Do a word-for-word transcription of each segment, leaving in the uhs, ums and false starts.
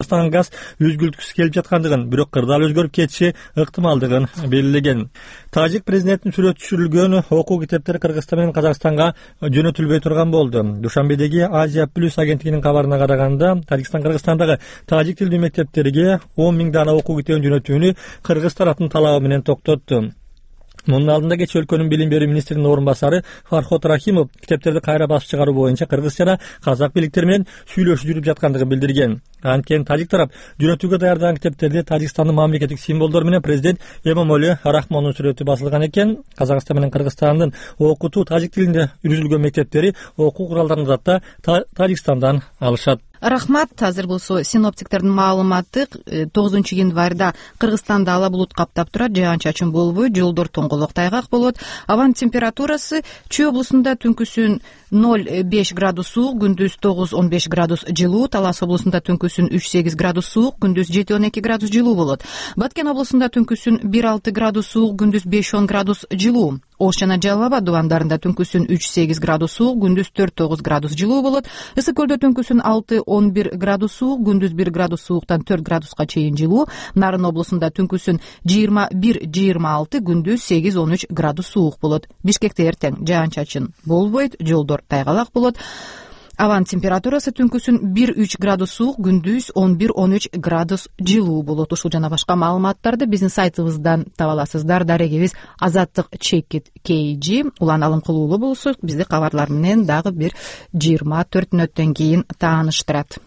Кыргызстан газ өзгөрткүсү келип жаткандыгын, бирок кырдаал өзгөрүп кетиши ыктымалдыгын белгилеген. Тажик президентинин сүрөтү түшүрүлгөн окуу китептери Кыргызстан менен Казакстанга жөнөтүлбөй турган болду. Душанбедеги Азия плюс агенттигинин кабарына караганда, Тажикстан Кыргызстандагы тажик тилдүү мектептерге он миң дана окуу китебин жөнөтүүнү кыргыз тараптын талабы менен токтотту. Мунун алдында кечээ өлкөнүн билим берүү министринин орун басары Фархот Рахимов китептерди кайра басып чыгаруу боюнча кыргыз жана казак бийликтери менен сүйлөшүү жүрүп жаткандыгын билдирген. Анткени тажик тарап жөнөтүүгө даярдаган китептерде Тажикстандын мамлекеттик символдору менен президент Эмомали Рахмондун сүрөтү басылган экен. Казакстан менен Кыргызстандын окутуу тажик тилинде жүргүзүлгөн мектептери окуу куралдарын да Тажикстандан алышат. Рахмат. Азыр болсо синоптиктердин маалыматы тогузунчу январда Кыргызстанда ала булут каптап турат, жаан-чачын болбойт, жолдор тоңголок тайгак болот. Абанын температурасы Чүй облусунда түнкүсүн ноль беш градус суук, күндүз тогуз он беш градус жылуу, Талас облусунда түнкүсүн үч сегиз градус суук, күндүз жети он эки градус жылуу болот. Баткен облусунда түнкүсүн бир алты градус суук, күндүз беш он градус жылуу. Ош жана Жалал Абад дубандарында түнкүсүн үч сегиз градус суук, күндүз төрт тогуз градус жылуу болот. Ысык көлдө түнкүсүн алты он бир градус суук, күндүз бир градус сууктан төрт градуска чейин жылуу. Нарын облусунда түнкүсүн жыйырма бир жыйырма алты, күндүз сегиз он үч градус суук болот. Бишкекте эртең жаан-чачын болбойт, жолдор тайгалак болот. Абанын температурасы түнкүсүн бир үч градус суук, күндүз он бир он үч градус жылуу болот. Ушул жана башка маалыматтарды биздин сайтыбыздан таба аласыздар. Дарегибиз Азаттык Чекит Кейжи. Улан алым кылуулуу болсо, бизди кабарлар менен дагы бир жыйырма төрт мүнөттөн кийин тааныштырат.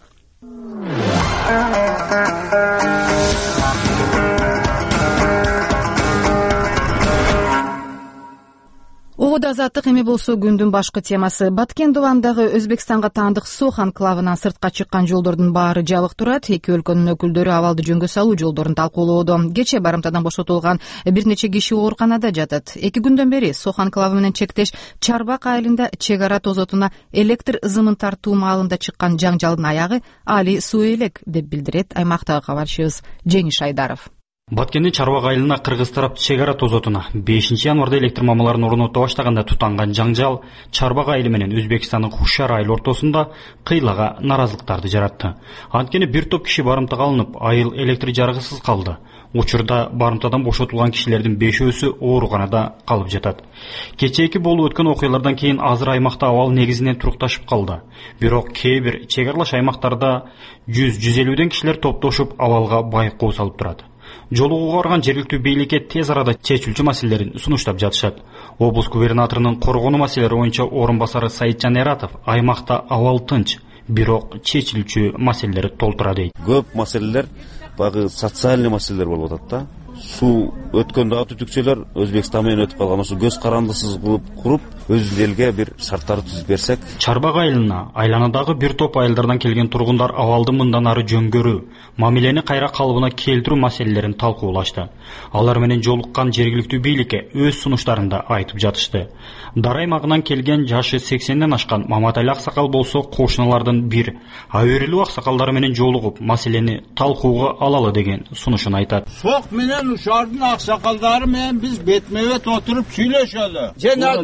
Оода азаттык эми болсо күндүн башкы темасы. Баткен дубандагы Өзбекстанга таандык Сох анклавынан сыртка чыккан жолдордун баары жабык турат. Эки өлкөнүн өкүлдөрү абалды жөнгө салуу жолдорун талкуулоодо. Кечээ барымтадан бошотулган бир нече киши ооруканада жатат. Эки күндөн бери Сох анклавы менен чектеш Чарбак айылында чек ара тозотуна электр зымын тартуу маалында чыккан жаңжалдын аягы али суу элек, деп билдирет аймактагы кабарчыбыз Жеңиш Айдаров. Баткендин Чарбак айылына кыргыз тарап чек ара тозотуна бешинчи январда электр мамаларын орното баштаганда тутанган жаңжал Чарбак айылы менен Өзбекстандын Хушар айылы ортосунда кыйлага наразылыктарды жаратты. Анткени бир топ киши барымтага алынып, айыл электр жарыгысыз калды. Учурда барымтадан бошотулган кишилердин бешөөсү ооруканада калып жатат. Кечээки болуп өткөн окуялардан кийин азыр аймакта абал негизинен турукташып калды. Бирок кээ бир чек аралаш аймактарда жүз жүз элүүдөн кишилер топтошуп абалга байкоо салып турат. Жолугууга барган жергиликтүү бийликке тез арада чечүүчү маселелерин сунуштап жатышат. Облус губернаторунун коргонуу маселелери боюнча орун басары Саитжан Эратов аймакта абал тынч, бирок чечилүүчү маселелер толтура дейт. Көп маселелер багы социальный маселелер болуп атат да. Суу өткөн дагы түтүкчөлөр Өзбекстан менен өтүп калган, ошо көз карандысыз кылып куруп, өз элге бир шарттарды түзүп берсек. Чарбак айылына айланадагы бир топ айылдардан келген тургундар абалды мындан ары жөнгөрүү, мамилени кайра калыбына келтирүү маселелерин талкуулашты. Алар менен жолуккан жергиликтүү бийликке өз сунуштарында айтып жатышты. Дара аймагынан келген жашы сексенден ашкан Маматали аксакал болсо кошуналардын бир абийирлүү аксакалдары менен жолугуп, маселени талкууга алалы деген сунушун айтат. Сок менен ушардын аксакалдары менен биз бетме-бет отуруп сүйлөшөлү. Жана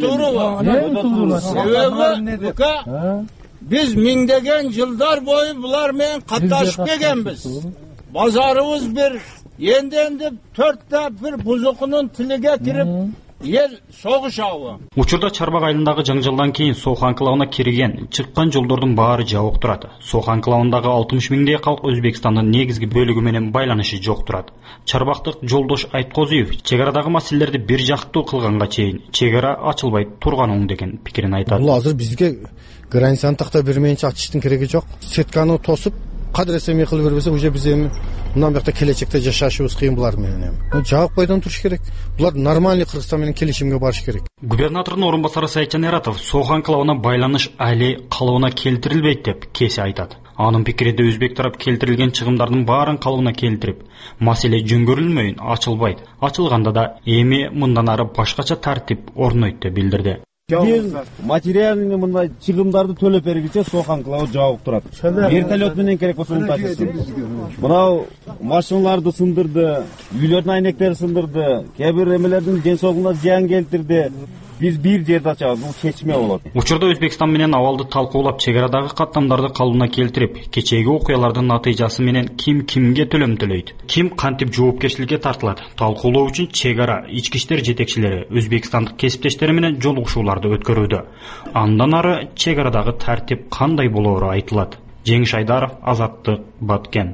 туруу. Себеби бука биз миңдеген жылдар бою булар менен катташып келгенбиз. Базарыбыз бир энденди төрттө бир бузукунун тилиге кирип ел согушабы. Учурда Чарбак айылындагы жаңжалдан кийин Сох анклавына кирген, чыккан жолдордун баары жабык турат. Сох анклавындагы алтымыш миңдей калк Өзбекстандын негизги бөлүгү менен байланышы жок турат. Чарбактык Жолдош Айткозуев чек арадагы маселелерди бир жактуу кылганга чейин чек ара ачылбай турган оң деген пикирин айтат. Бул азыр бизге границаны тактап бермейинче ачыштын кереги жок. Сетканы тосуп, кадыр эме кылып бербесе, уже биз эми мындан бакта келечекте жашашыбыз кыйын булар менен. Жабык бойдон туруш керек. Булар нормальный Кыргызстан менен келишимге барыш керек. Губернатордун орун басары Саитжан Эратов Сох анклавына байланыш али калыбына келтирилбейт деп кесе айтат. Анын пикиринде өзбек тарап келтирилген чыгымдардын баарын калыбына келтирип, маселе жөнгөрүлмөйүн ачылбайт. Ачылганда да эми мындан ары башкача тартип орнойт деп билдирди. Бир материальный мындай чыгымдарды төлөп бергиче Сох анклавы жабык турат. Вертолет менен керек болсо муну ташысын. Мынау машиналарды сындырды, үйлөрдүн айнектерин сындырды, кээ бир эмелердин ден соолугуна зыян келтирди. Биз бир жерде ачабыз, бул чечме болот. Учурда Өзбекстан менен абалды талкуулап, чек арадагы каттамдарды калыбына келтирип, кечээги окуялардын натыйжасы менен ким кимге төлөм төлөйт, ким кантип жоопкерчиликке тартылат, талкуулоо үчүн чек ара ички иштер жетекчилери өзбекстандык кесиптештери менен жолугушууларды өткөрүүдө. Андан ары чек арадагы тартип кандай болоору айтылат. Жеңиш Айдаров, Азаттык, Баткен.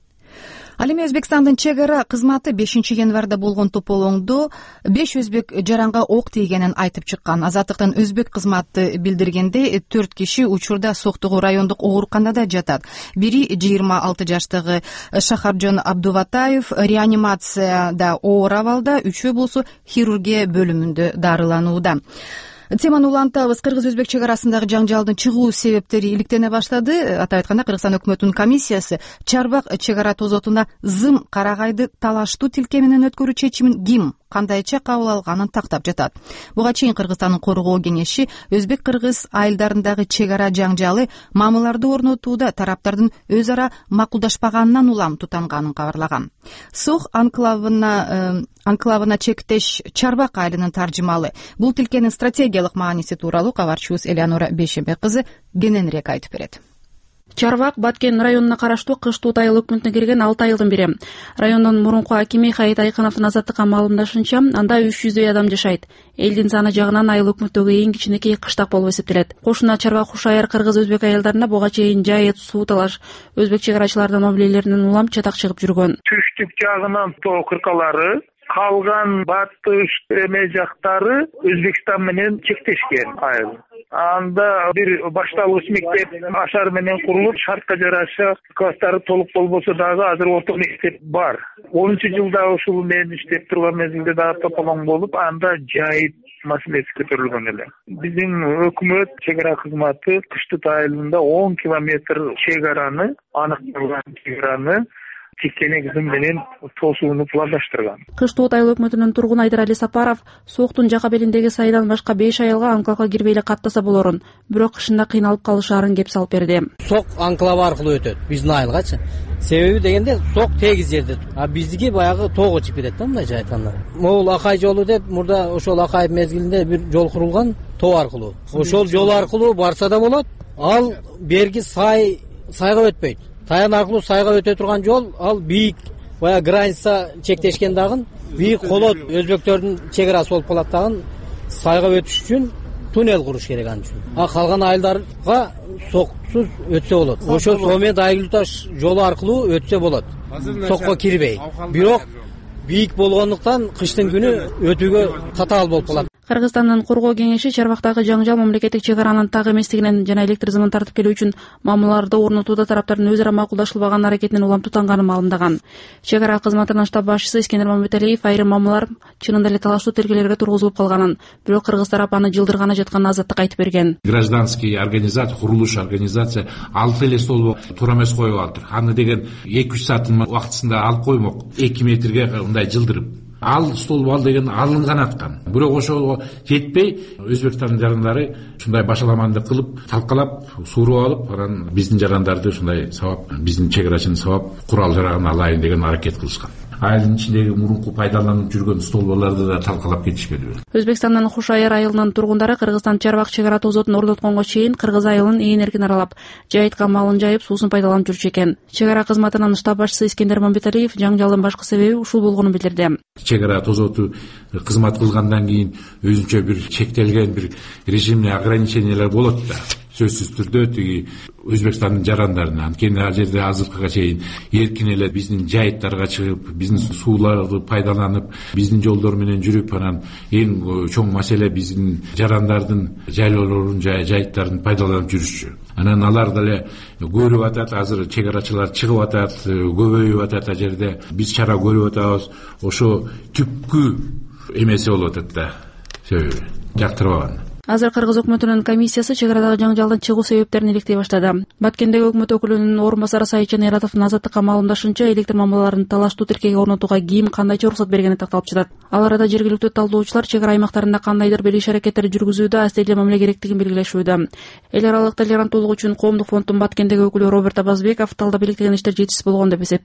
Ал эми Өзбекстандын чек ара кызматы бешинчи январда болгон тополоңдо беш өзбек жаранга ок тийгенин айтып чыккан. Азаттыктын өзбек кызматы билдиргендей, төрт киши учурда Соктугу райондук ооруканада жатат. Бири жыйырма алты жаштагы Шахаржон Абдуватаев реанимацияда оор абалда, үчөө болсо хирургия бөлүмүндө дарыланууда. Теманы улантабыз. Кыргыз-өзбек чек арасындагы жаңжалдын чыгуу себептери иликтене баштады. Атап айтканда, Кыргызстан өкмөтүнүн комиссиясы Чарбак чек ара тозотуна зым карагайды талаштуу тилке менен өткөрүү чечимин ким кандайча кабыл алганын тактап жатат. Буга чейин Кыргызстандын коргоо кеңеши өзбек-кыргыз айылдарындагы чек ара жаңжалы мамыларды орнотууда тараптардын өз ара макулдашпаганынан улам тутанганын кабарлаган. Сох анклавына анклавына чектеш Чарбак айылынын таржымалы бул тилкенин стратегиялык мааниси тууралуу кабарчыбыз Элеонора Бейшембек кызы кененирээк айтып берет. Чарбак Баткен районуна караштуу Кыштуут айыл өкмөтүнө кирген алты айылдын бири. Райондун мурунку акими Хайит Айкыновдун Азаттыкка маалымдашынча, анда үч жүздөй адам жашайт. Элдин саны жагынан айыл өкмөттөгү эң кичинекей кыштак болуп эсептелет. Кошуна Чарбак Хушайыр кыргыз-өзбек айылдарында буга чейин жайыт, суу талаш, өзбек чек арачылардын мамилелеринен улам чатак чыгып жүргөн. Түштүк жагынан тоо кыркалары, калган батыш эме жактары Өзбекстан менен чектешкен айыл. Анда бир башталгыч мектеп ашар менен курулуп, шартка жараша класстары толук болбосо дагы азыр орто мектеп бар. онунчу жылда ушул мен иштеп турган мезгилде дагы тополоң болуп, анда жайыт маселеси көтөрүлгөн эле. Биздин өкмөт чек ара кызматы Кыштыт айылында он километр чек араны, аныкталган чек араны тикенек зым менен тосууну пландаштырган. Кыштуут айыл өкмөтүнүн тургуну Айдар Али Сапаров Сооктун жака белиндеги сайдан башка беш айылга анклавга кирбей эле каттаса болорун, бирок кышында кыйналып калышаарын кеп салып берди. Сок анклав аркылуу өтөт биздин айылгачы. Себеби дегенде сок тегиз жерде. А биздики баягы тоого чыгып кетет да, мындай айтканда. Могул Акай жолу деп мурда ошол Акай мезгилинде бир жол курулган тоо аркылуу. Ошол жол аркылуу барса да болот. Ал берги сай сайга өтпөйт. Таян аркылуу сайга өтө турган жол, ал бийик, бая граница чектешкен дагын, бийик колот өзбектөрдүн чек арасы болуп калат дагын, сайга өтүш үчүн туннел куруш керек ан үчүн. А калган айылдарга соксуз өтсө болот. Ошо Сомед Айгүлташ жолу аркылуу өтсө болот. Сокко кирбей. Бирок бийик болгондуктан кыштын күнү өтүүгө татаал болуп калат. Кыргызстандын коргоо кеңеши Чарбактагы жаңжал мамлекеттик чек аранын так эместигинен жана электр зымын тартып келүү үчүн мамыларды орнотууда тараптардын өз ара макулдашылбаган аракетинен улам тутанганын маалымдаган. Чек ара кызматынын штаб башчысы Искендер Мамбеталиев айрым мамылар чынында эле талаштуу тилкелерге тургузулуп калганын, бирок кыргыз тарап аны жылдыргана жатканын Азаттыкка айтып берген. Гражданский организация, курулуш организация алты эле стол туура эмес коюп алыптыр. Аны деген эки үч сааттын убактысында алып коймок, эки метрге мындай жылдырып. Ал стол бал деген алынган аткан. Бирок ошого жетпей, Өзбекстандын жарандары ушундай башаламанды кылып, талкалап, сууруп алып, анан биздин жарандарды ушундай сабап, биздин чек арачыны сабап, курал жарагын алайын деген аракет кылышкан. Айылдын ичиндеги мурунку пайдаланып жүргөн столбаларды да талкалап кетишпеди. Өзбекстандын Хушайыр айылынын тургундары Кыргызстан Чарбак чек ара тозотун орнотконго чейин кыргыз айылын ээн эркин аралап, жайытка малын жайып, суусун пайдаланып жүрчү экен. Чек ара кызматынын штаб башчысы Искендер Мамбеталиев жаңжалдын башкы себеби ушул болгонун билдирди. Чек ара тозоту кызмат кылгандан кийин өзүнчө бир чектелген бир режимный ограничениялар болот да. Сөзсүз түрдө тиги Өзбекстандын жарандарына, анткени ал жерде азыркыга чейин эркин эле биздин жайыттарга чыгып, биздин сууларды пайдаланып, биздин жолдор менен жүрүп, анан эң чоң маселе биздин жарандардын жайлоолорун, жайыттарын пайдаланып жүрүшчү. Анан алар деле көрүп атат, азыр чек арачылар чыгып атат, көбөйүп атат ал жерде. Биз чара көрүп атабыз, ошо түпкү эмеси болуп атат да. Себеби жактырбаган. Азыр Кыргыз өкмөтүнүн комиссиясы чек арадагы жаңжалдын чыгуу себептерин иликтей баштады. Баткендеги өкмөт өкүлүнүн орун басары Сайытжан Эратовдун Азаттыкка маалымдашынча, электр мамылаларын талаштуу тилкеге орнотууга ким кандайча уруксат бергени такталып жатат. Ал арада жергиликтүү талдоочулар чек ара аймактарында кандайдыр бериш аракеттери жүргүзүүдө астеле мамиле керектигин белгилешүүдө. Эл аралык толеранттуулук үчүн коомдук фонддун Баткендеги өкүлү Роберт Абазбеков талдап иликтеген иштер жетишсиз болгон деп эсептейт.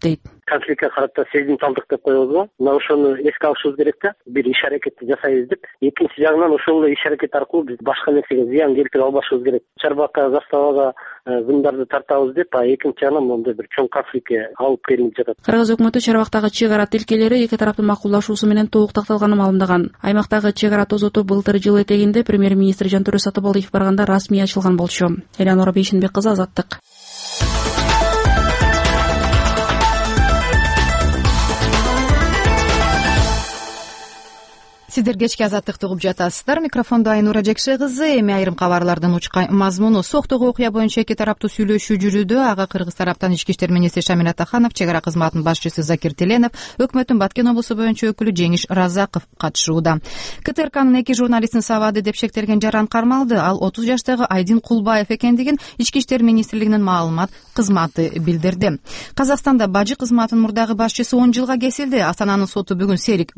конфликтке карата сезимталдык деп коебуз го. Мына ошону эске алышыбыз керек да. Бир иш аракетти жасайбыз деп. Экинчи жагынан ошол иш аракет аркылуу биз башка нерсеге зыян келтире албашыбыз керек. Чарбакка, заставага зымдарды тартабыз деп, а экинчи жагынан моундай бир чоң конфликтке алып келип жатат. Кыргыз өкмөтү Чарбактагы чек ара тилкелери эки тараптын макулдашуусу менен толук такталганын маалымдаган. Аймактагы чек ара тозоту былтыр жыл этегинде премьер-министр Жантөре Сатыбалдиев барганда расмий ачылган болчу. Элеонора Бейшенбек кызы, Азаттык. Сиздер кечки Азаттыкты угуп жатасыздар. Микрофондо Айнура Жекше кызы. Эми айрым кабарлардын учка мазмуну. Соктогу окуя боюнча эки тараптуу сүйлөшүү жүрүүдө. Ага Кыргыз тараптан ички иштер министри Шамил Атаханов, чек ара кызматынын башчысы Закир Теленов, өкмөттүн Баткен облусу боюнча өкүлү Жеңиш Разаков катышууда. КТРКнын эки журналистин сабады деп шектелген жаран кармалды. Ал отуз жаштагы Айдин Кулбаев экендигин ички иштер министрлигинин маалымат кызматы билдирди. Казакстанда бажы кызматынын мурдагы башчысы он жылга кесилди. Астананын соту бүгүн Серик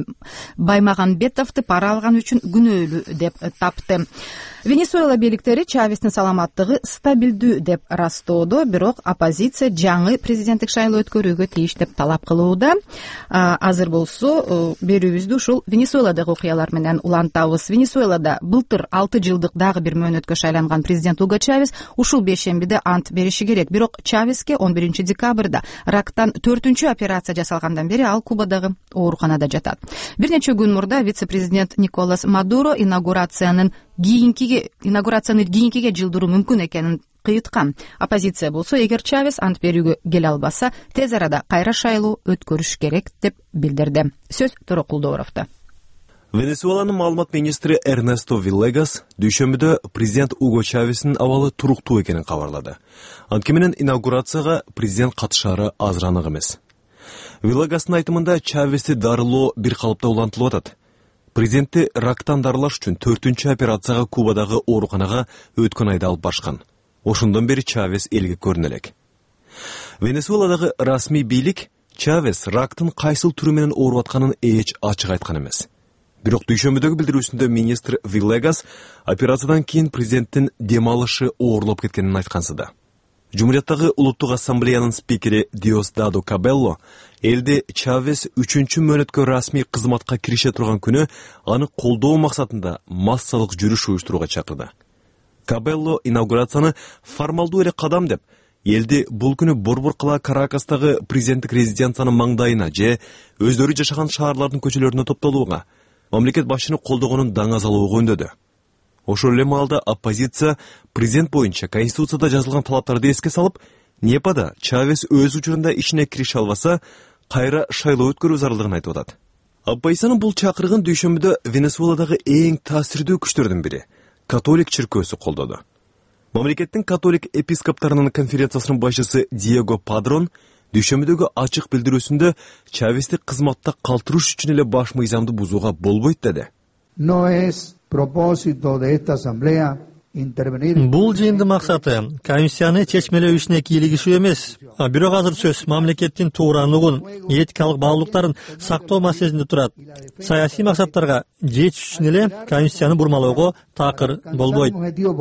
Баймаган Бетовду пара алган үчүн күнөөлүү деп тапты. Венесуэла бийликтери Чавестин саламаттыгы стабилдүү деп растоодо, бирок оппозиция жаңы президенттик шайлоо өткөрүүгө тийиш деп талап кылууда. Азыр болсо берүүбүздү ушул Венесуэладагы окуялар менен улантабыз. Венесуэлада былтыр алты жылдык дагы бир мөөнөткө шайланган президент Уго Чавес ушул бейшембиде ант бериши керек. Бирок Чавеске он биринчи декабрда рактан төртүнчү операция жасалгандан бери ал Кубадагы ооруканада жатат. Бир нече күн мурда вице-президент Николас Мадуро инаугурациянын кийинкиге инаугурацияны кийинкиге жылдыруу мүмкүн экенин кыйыткан. Оппозиция болсо, эгер Чавес ант берүүгө келе албаса, тез арада кайра шайлоо өткөрүш керек деп билдирди. Сөз Тура Кулдооровдо. Венесуэланын маалымат министри Эрнесто Виллегас дүйшөмбүдө президент Уго Чавестин абалы туруктуу экенин кабарлады. Анткени менен инаугурацияга президент катышары азыранык эмес. Виллегастын айтымында Чавести дарылоо бир калыпта улантылып атат. Президентти рактан дарылаш үчүн төртүнчү операцияга Кубадагы ооруканага өткөн айда алып барышкан. Ошондон бери Чавес элге көрүнө элек. Венесуэладагы расмий бийлик Чавес рактын кайсыл түрү менен ооруп атканын эч ачык айткан эмес. Бирок дүйшөмбүдөгү билдирүүсүндө министр Виллегас операциядан кийин президенттин дем алышы оорлоп кеткенин айткансыда. Жумурияттагы улуттук ассамблеянын спикери Диосдадо Кабелло элде Чавес үчүнчү мөөнөткө расмий кызматка кирише турган күнү аны колдоо максатында массалык жүрүш уюштурууга чакырды. Кабелло инаугурацияны формалдуу эле кадам деп, элди бул күнү Борбор-кала Каракастагы президенттик резиденциянын маңдайына же өздөрү жашаган шаарлардын көчөлөрүнө топтолууга, мамлекет башчыны колдогонун даңазалоого үндөдү. Ошол эле маалда оппозиция президент боюнча Конституцияда жазылган талаптарды эске салып, Непада Чавес өз учурунда ишине кирише албаса, кайра шайлоо өткөрүү зарылдыгын айтып атат. Оппозициянын бул чакырыгын дүйшөмбүдө Венесуэладагы эң таасирдүү күчтөрдүн бири католик чиркөөсү колдоду. Мамлекеттин католик епископтарынын конференциясынын башчысы Диего Падрон дүйшөмбүдөгү ачык билдирүүсүндө Чавести кызматта калтырыш үчүн эле баш мыйзамды бузууга болбойт деди. No es propósito de esta asamblea intervenir. Бул жыйындын максаты комиссияны чечмелөө ишине кийлигишүү эмес. Бирок азыр сөз мамлекеттин тууранылыгын, этикалык баалуулуктарын сактоо маселесинде турат. Саясий максаттарга жетиш үчүн эле комиссияны бурмалоого такыр болбойт.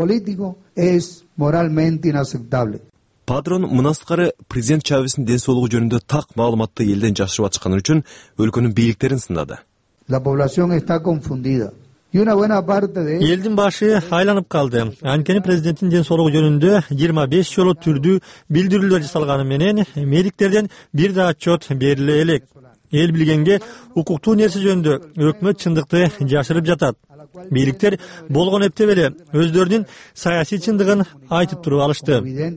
Падрон мына сырткары президент Чавестин ден соолугу жөнүндө так маалыматты элден жашырып атканы үчүн өлкөнүн бийликтерин сындады. La población está confundida. Y una buena parte de Элдин башы айланып калды. Анткени президенттин ден соолугу жөнүндө жыйырма беш жолу түрдүү билдирүүлөр жасалганы менен медиктерден бир да отчет бериле элек. Эл билгенге укуктуу нерсе жөнүндө өкмөт чындыкты жашырып жатат. Бийликтер болгон эптеп эле өздөрүнүн саясий чындыгын айтып туруп алышты.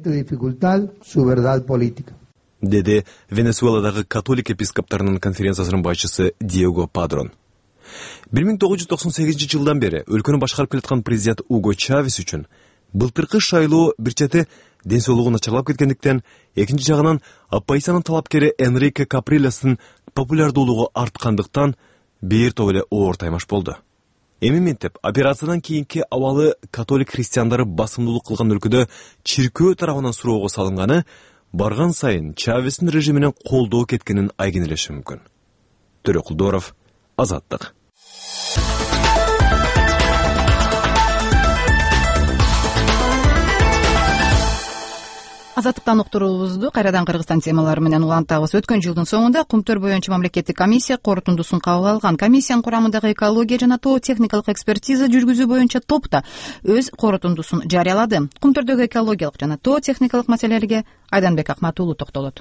Деди Венесуэладагы католик епископтарынын конференциясынын башчысы Диего Падрон. бир миң тогуз жүз токсон сегизинчи жылдан бери өлкөнү башкарып келаткан президент Уго Чавес үчүн былтыркы шайлоо бир чети ден соолугу начарлап кеткендиктен, экинчи жагынан оппозициянын талапкери Энрике Каприлестин популярдуулугу арткандыктан бир топ эле оор таймаш болду. Эми ментип операциядан кийинки абалы католик христиандары басымдуулук кылган өлкөдө чиркөө тарабынан суроого салынганы барган сайын Чавестин режиминен колдоо кеткенин айгинелеши мүмкүн. Тура Кулдооров, Азаттык. Азаттыктан уктуруубузду кайрадан Кыргызстан темалары менен улантабыз. Өткөн жылдын соңунда Кумтөр боюнча мамлекеттик комиссия корутундусун кабыл алган. Комиссиянын курамындагы экология жана тоо техникалык экспертиза жүргүзүү боюнча топ да өз корутундусун жарыялады. Кумтөрдөгү экологиялык жана тоо техникалык маселелерге Айданбек Акматуулу токтолот.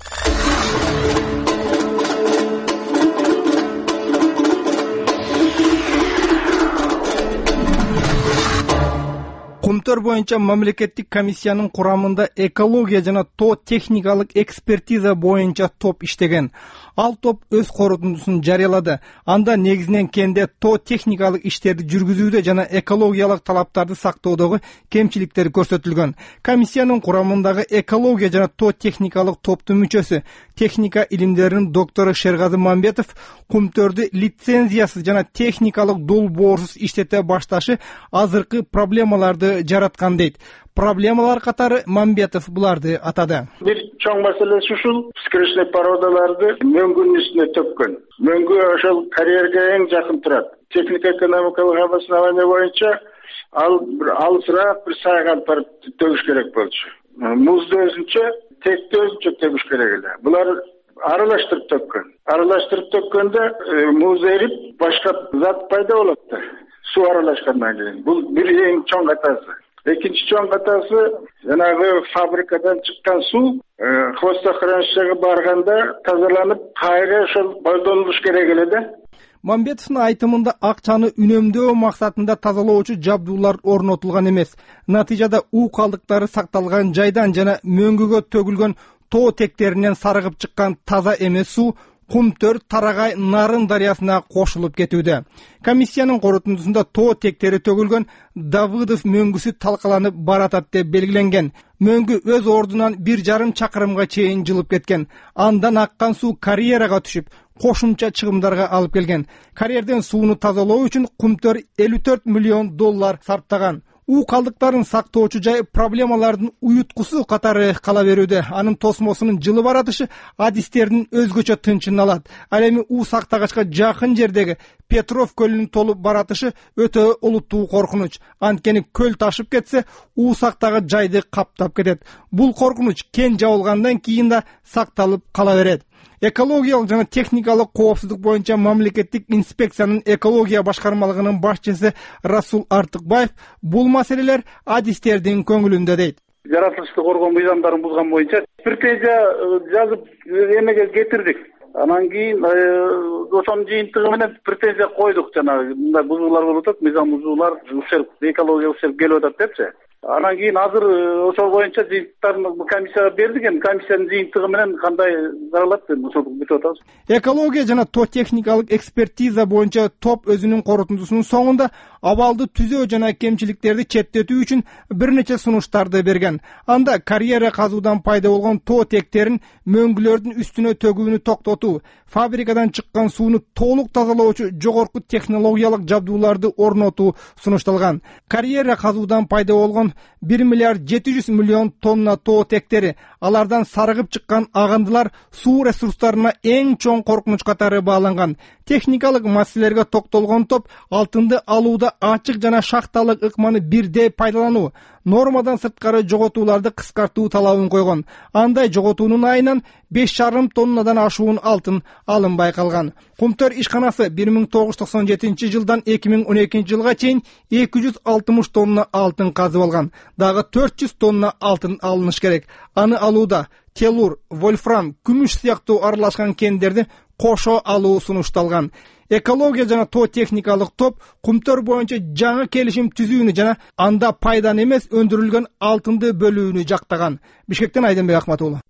Кумтөр боюнча мамлекеттик комиссиянын курамында экология жана тоо техникалык экспертиза боюнча топ иштеген. Ал топ өз корутундусун жарыялады. Анда негизинен кенде тоо техникалык иштерди жүргүзүүдө жана экологиялык талаптарды сактоодогу кемчиликтер көрсөтүлгөн. Комиссиянын курамындагы экология жана тоо техникалык топтун мүчөсү, техника илимдеринин доктору Шергазы Мамбетов Кумтөрдү лицензиясыз жана техникалык долбоорсуз иштете башташы азыркы проблемаларды жараткан дейт. Проблемалар катары Мамбетов буларды атады. Бир чоң маселеси ушул скречный породаларды мөңгүнүн үстүнө төккөн. Мөңгү ошол карьерге эң жакын турат. Техника экономикалык обоснование боюнча ал бир алысыраак бир сайган барып төгүш керек болчу. Музду өзүнчө, текти өзүнчө төгүш керек эле. Булар аралаштырып төккөн. Аралаштырып төккөндө муз эрип, башка зат пайда болот да. Суу аралашкандан кийин. Бул бир эң чоң катасы. Экинчи чоң катасы жанагы фабрикадан чыккан суу хвостохранилищеге барганда тазаланып, кайра ошол колдонулуш керек эле да. Мамбетовдун айтымында акчаны үнөмдөө максатында тазалоочу жабдуулар орнотулган эмес. Натыйжада уу калдыктары сакталган жайдан жана мөңгүгө төгүлгөн тоо тектеринен сарыгып чыккан таза эмес суу Кумтөр Тарагай Нарын дарыясына кошулуп кетүүдө. Комиссиянын корутундусунда тоо тектери төгүлгөн Давыдов мөңгүсү талкаланып баратат деп белгиленген. Мөңгү өз ордунан бир жарым чакырымга чейин жылып кеткен. Андан аккан суу карьерага түшүп, кошумча чыгымдарга алып келген. Карьерден сууну тазалоо үчүн Кумтөр элүү төрт миллион доллар сарптаган. уу калдыктарын сактоочу жай проблемалардын уюткусу катары кала берүүдө. Анын тосмосунун жылы баратышы адистердин өзгөчө тынчын алат. Ал эми уу сактагачка жакын жердеги Петров көлүнүн толуп баратышы өтө олуттуу коркунуч. Анткени көл ташып кетсе, уу сактагы жайды каптап кетет. Бул коркунуч кен жабылгандан кийин да сакталып кала берет. Экологиялык жана техникалык коопсуздук боюнча мамлекеттик инспекциянын экология башкармалыгынын башчысы Расул Артыкбаев бул маселелер адистердин көңүлүндө дейт. Жаратылышты коргоо мыйзамдарын бузган боюнча претензия жазып эмеге кетирдик. Анан кийин ошонун жыйынтыгы менен претензия койдук, жанагы мындай бузуулар болуп атат, мыйзам бузуулар, ушерп, экология ушерп келип атат депчи. Анан кийин азыр ошол боюнча жыйынтыктарын комиссияга бердик, эми комиссиянын жыйынтыгы менен кандай каралат деп бүтүп атабыз. Экология жана тоо техникалык экспертиза боюнча топ өзүнүн корутундусунун соңунда абалды түзөө жана кемчиликтерди четтетүү үчүн бир нече сунуштарды берген. Анда карьера казуудан пайда болгон тоо тектерин мөңгүлөрдүн үстүнө төгүүнү токтотуу, фабрикадан чыккан сууну толук тазалоочу жогорку технологиялык жабдууларды орнотуу сунушталган. Карьера казуудан пайда болгон бир миллиард жети жүз миллион тонна тоо тектери, алардан сарыгып чыккан агындылар суу ресурстарына эң чоң коркунуч катары бааланган. Техникалык маселелерге токтолгон топ алтынды алууда ачык жана шахталык ыкманы бирдей пайдалануу, нормадан сырткары жоготууларды кыскартуу талабын койгон. Андай жоготуунун айынан беш жарым тоннадан ашуун алтын алынбай калган. Кумтөр ишканасы бир миң тогуз жүз токсон жетинчи жылдан эки миң он экинчи жылга чейин эки жүз алтымыш тонна алтын казып алган. Дагы төрт жүз тонна алтын алыныш керек. Аны алууда телур, вольфрам, күмүш сыяктуу аралашкан кендерди кошо алуу сунушталган. Экология жана тоо техникалык топ Кумтөр боюнча жаңы келишим түзүүнү жана анда пайдан эмес өндүрүлгөн алтынды бөлүүнү жактаган. Бишкектен Айданбек Акматуулу.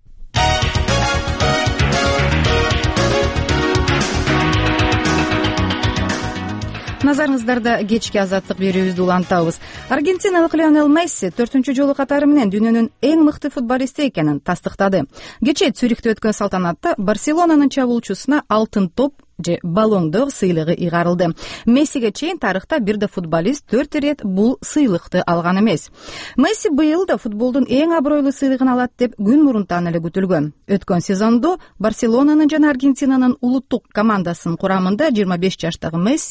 Назарыңыздарда кечки азаттык берүүбүздү улантабыз. Аргентиналык Лионел Месси төртүнчү жолу катары менен дүйнөнүн эң мыкты футболисти экенин тастыктады. Кечээ Цюрихте өткөн салтанатта Барселонанын чабуучусуна алтын топ же баллон д'ор сыйлыгы ыйгарылды. Мессиге чейин тарыхта бир да футболист төрт ирет бул сыйлыкты алган эмес. Месси быйыл да футболдун эң абройлуу сыйлыгын алат деп күн мурунтан эле күтүлгөн. Өткөн сезондо Барселонанын жана Аргентинанын улуттук командасынын курамында жыйырма беш жаштагы Месси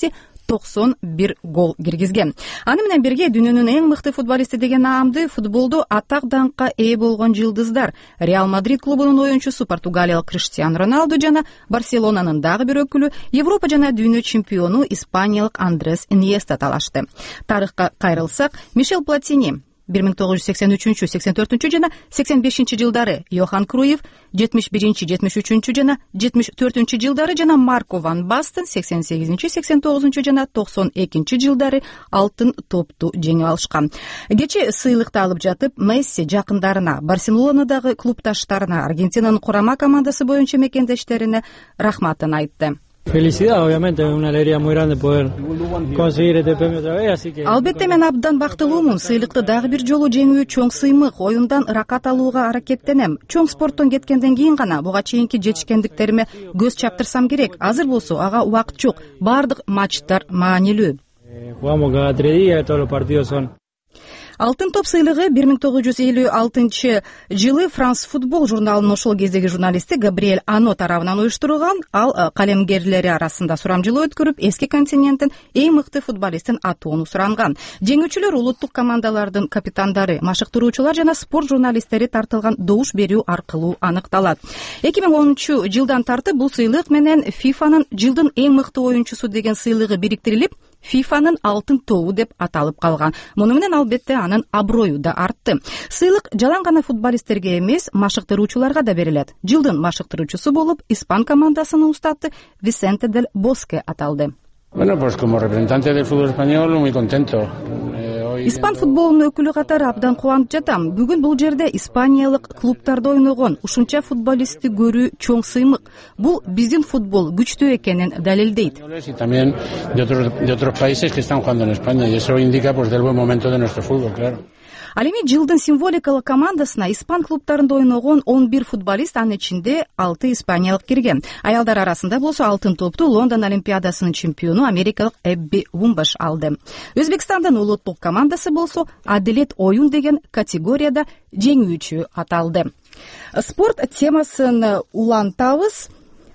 токсон бир гол киргизген. Аны менен бирге дүйнөнүн эң мыкты футболисти деген наамды футболду атак даңкка ээ болгон жылдыздар Реал Мадрид клубунун оюнчусу португалиялык Криштиану Роналду жана Барселонанын дагы бир өкүлү Европа жана дүйнө чемпиону испаниялык Андрес Иньеста талашты. Тарыхка кайрылсак, Мишел Платини бир миң тогуз жүз сексен үчүнчү сексен төртүнчү жана сексен бешинчи жылдары, Йохан Круйф жетимиш биринчи жетимиш үчүнчү жана жетимиш төртүнчү жылдары жана Марко ван Бастен сексен сегизинчи сексен тогузунчу жана токсон экинчи жылдары алтын топту жеңип алышкан. Кечээ сыйлыкты алып жатып, Месси жакындарына, Барселонадагы клубташтарына, Аргентинанын курама командасы боюнча мекендештерине рахматын айтты. Felicidad, obviamente, es una alegría muy grande poder conseguir este premio otra vez, así que... Албетте мен абдан бактылуумун. Сыйлыкты дагы бир жолу жеңүү чоң сыймык. Оюндан ыракат алууга аракеттенем. Чоң спорттон кеткенден кийин гана буга чейинки жетишкендиктериме көз чаптырсам керек. Азыр болсо ага убакыт жок. Бардык матчтар маанилүү. Jugamos cada tres días, todos los partidos son... Алтын топ сыйлыгы бир миң тогуз жүз элүү алтынчы жылы Франс футбол журналынын ошол кездеги журналисти Габриэль Ано тарабынан уюштурулган. Ал калемгерлери арасында сурамжылоо өткөрүп, эски континенттин эң мыкты футболистин атоону суранган. Жеңүүчүлөр улуттук командалардын капитандары, машыктыруучулар жана спорт журналисттери тартылган добуш берүү аркылуу аныкталат. эки миң онунчу жылдан тартып бул сыйлык менен фифанын жылдын эң мыкты оюнчусу деген сыйлыгы бириктирилип, фифанын алтын тобу деп аталып калган. Муну менен албетте анын аброю да артты. Сыйлык жалаң гана футболисттерге эмес, машыктыруучуларга да берилет. Жылдын машыктыруучусу болуп испан командасынын устаты Висенте дель Боске аталды. Bueno, pues como representante del fútbol español, muy contento. Испан футболунун өкүлү катары абдан кубанып жатам. Бүгүн бул жерде испаниялык клубтарда ойногон ушунча футболистти көрүү чоң сыймык. Бул биздин футбол күчтүү экенин далилдейт. Y también de otros de otros países que están jugando en España, y eso indica pues del buen momento de nuestro fútbol, claro. Ал эми жылдын символикалык командасына испан клубтарында ойногон он бир футболист, анын ичинде алты испаниялык кирген. Аялдар арасында болсо алтын топту Лондон Олимпиадасынын чемпиону америкалык Эбби Вумбаш алды. Өзбекстандын улуттук командасы болсо Аделет оюн деген категорияда жеңүүчү аталды. Спорт темасын улантабыз.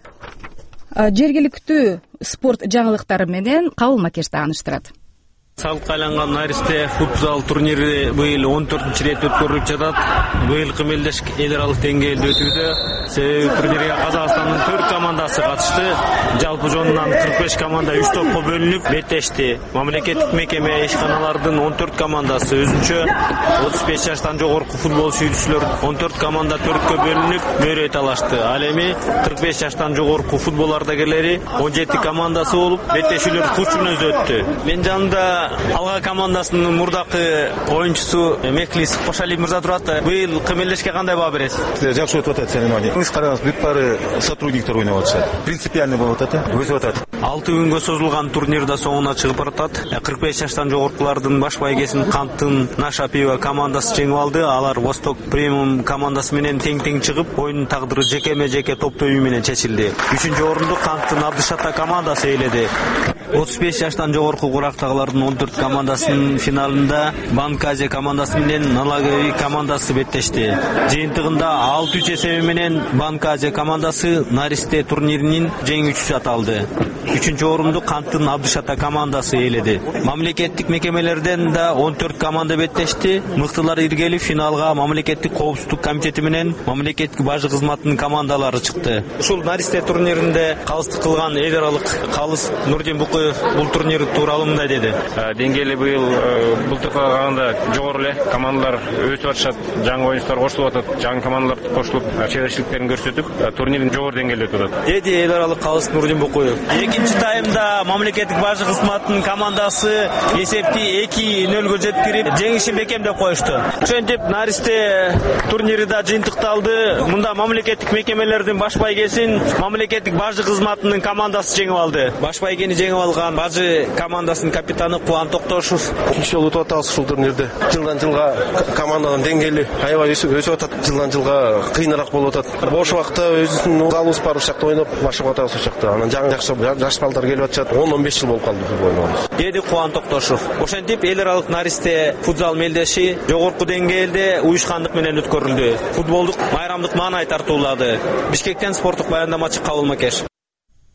Жергиликтүү спорт жаңылыктары менен Кабыл Макеш тааныштырат. Салыкка айланган наристе футзал турнири быйыл он төртүнчү ирет өткөрүлүп жатат. Быйылкы мелдеш эл аралык деңгээлде өтүүдө. Себеби турнирге Казакстандын төрт командасы катышты. Жалпы жонунан кырк беш команда үч топко бөлүнүп беттешти. Мамлекеттик мекеме ишканалардын он төрт командасы өзүнчө, отуз беш жаштан жогорку футбол сүйүүчүлөр он төрт команда төрткө бөлүнүп мөрөй талашты. Ал эми кырк беш жаштан жогорку футбол ардагерлери он жети командасы болуп беттешүүлөр куч мүнөздө өттү. Мен жанымда Алга командасынын мурдакы оюнчусу Мехлис Кошали мырза турат. Быйыл кемелдешке кандай баа бересиз? Жакшы өтүп атат соревнование. Биз караңыз, бүт баары сотрудниктер ойноп атышат. Принципиальный болуп атат, өсүп атат. алты күнгө созулган турнирда соңуна чыгып баратат. кырк беш жаштан жогоркулардын баш байгесин Канттын Наша Пиво командасы жеңип алды. Алар Восток Премиум командасы менен тең-тең чыгып, оюндун тагдыры жекеме-жеке топтоо менен чечилди. үчүнчү орунду Канттын Абдышата командасы ээледи. отуз беш жаштан жогорку курактагылардын он төрт командасынын финалында Банк Азия командасы менен Налагави командасы беттешти. Жыйынтыгында алты үч эсеби менен Банк Азия командасы наристе турниринин жеңүүчүсү аталды. үчүнчү орунду Канттын Абдышата командасы ээледи. Мамлекеттик мекемелерден да он төрт команда беттешти. Мыктылар иргелип финалга мамлекеттик коопсуздук комитети менен мамлекеттик бажы кызматынын командалары чыкты. Ушул наристе турниринде калыстык кылган эл аралык калыс Нурдин Букуев бул турнир тууралуу мындай деди. Деңгээли быйыл былтыркыга караганда жогору эле, командалар өсүп атышат, жаңы оюнчулар кошулуп атат, жаңы командалар кошулуп чеберчиликтерин көрсөтүп, турнирин жогору деңгээлде өтүп атат. Деди эл аралык калыс Нурдин Букуев. Экинчи таймда мамлекеттик бажы кызматынын командасы эсепти эки нөлгө жеткирип, жеңишин бекемдеп коюшту. Ошентип наристе турнири да жыйынтыкталды. Мында мамлекеттик мекемелердин баш байгесин мамлекеттик бажы кызматынын командасы жеңип алды. Баш байгени жеңип алган бажы командасынын капитаны Кубан Токтошов. Экинчи жолу өтүп атабыз ушул турнирде. Жылдан жылга команданын деңгээли аябай өсүп өсүп атат. Жылдан жылга кыйыныраак болуп атат. Бош убакта өзүбүздүн залыбыз бар, ушул жакта ойноп машыгып атабыз ушул жакта. Анан жаңы жакшы жаш балдар келип атышат. он он беш жыл болуп калды футбол ойногонубуз. Деди Кубан Токтошов. Ошентип эл аралык наристе футзал мелдеши жогорку деңгээлде уюшкандык менен өткөрүлдү. Футболдук майрамдык маанай тартуулады. Бишкектен спорттук баяндамачы Кабыл Макеш.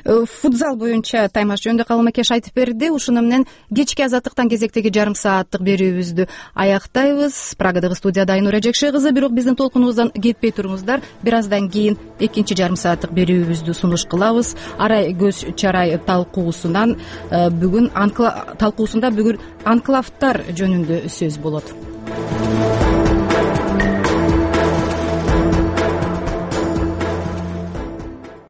футзал боюнча таймаш жөнүндө Калым Акеш айтып берди. Ушуну менен кечки азаттыктан кезектеги жарым сааттык берүүбүздү аяктайбыз. Прагадагы студияда Айнура Жекше кызы. Бирок биздин толкунубуздан кетпей туруңуздар. Бир аздан кийин экинчи жарым сааттык берүүбүздү сунуш кылабыз. Арай көз чарай талкуусунан бүгүн талкуусунда бүгүн анклавтар жөнүндө сөз болот.